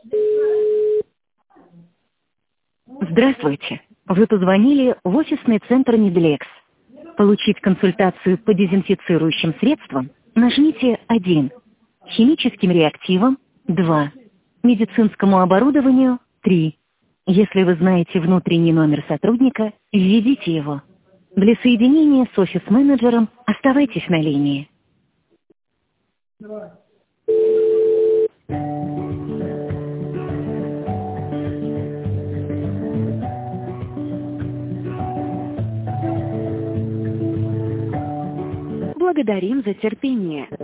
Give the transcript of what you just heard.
Здравствуйте. Вы позвонили в офисный центр Медлекс. Получить консультацию по дезинфицирующим средствам нажмите 1. Химическим реактивам 2. Медицинскому оборудованию 3. Если вы знаете внутренний номер сотрудника, введите его. Для соединения с офис-менеджером оставайтесь на линии. Благодарим за терпение.